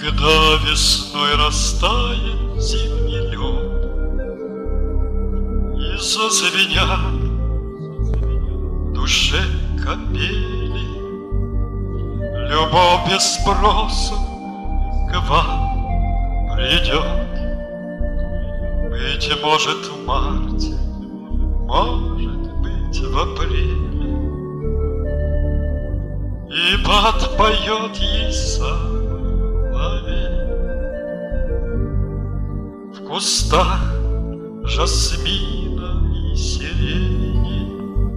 Когда весной растает зимний лед и зазвенят в душе капели, любовь без спросу к вам придет. Быть может в марте, может быть в апреле, и подпоет ей соловей. В кустах жасмина и сирени,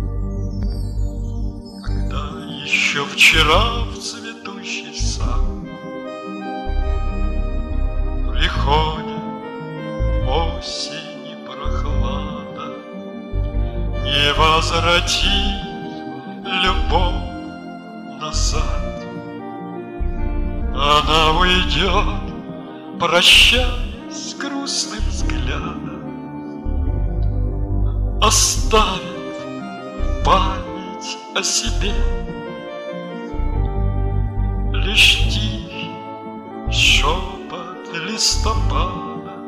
когда еще вчера в цветущий сад приходит осень и прохлада, не возвратить любовь назад. Она уйдет, прощаясь с грустным взглядом, оставит память о себе лишь тихий шепот листопада.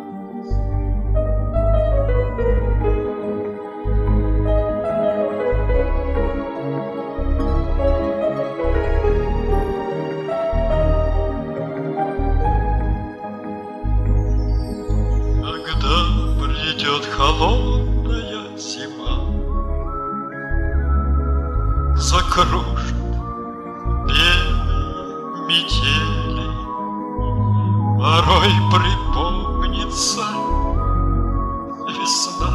Придет холодная зима, закружит белые метели, порой припомнится весна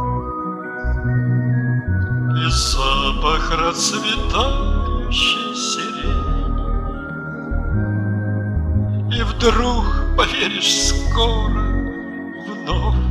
и запах расцветающей сирени. И вдруг поверишь, скоро вновь